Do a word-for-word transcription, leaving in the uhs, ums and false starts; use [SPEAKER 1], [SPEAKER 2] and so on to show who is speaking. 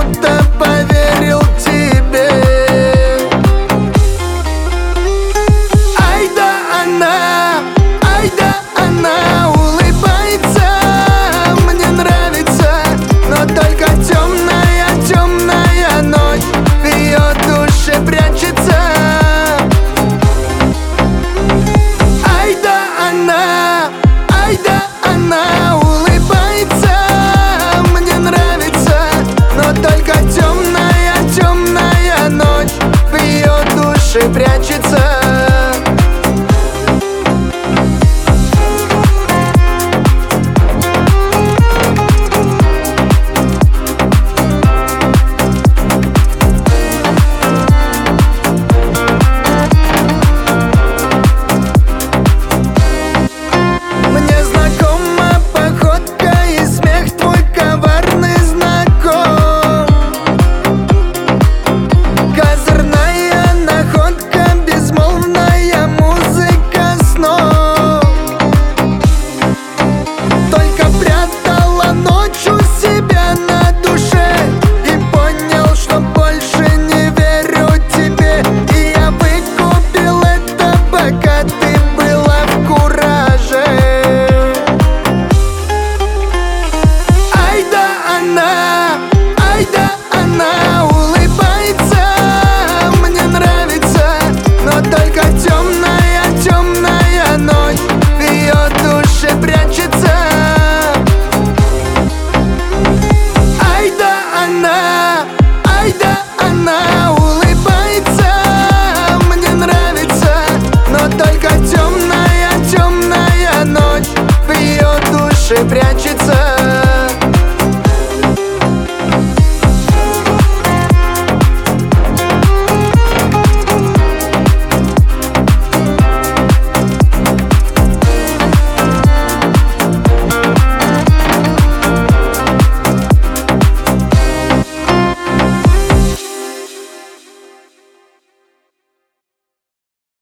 [SPEAKER 1] будто поверил тебе. Ай да она, ай да она улыбается, мне нравится, но только темная, темная ночь в ее душе прячется. Ай да она, ай да она улыбается, мне нравится, но только темная, темная ночь в ее душе прячется.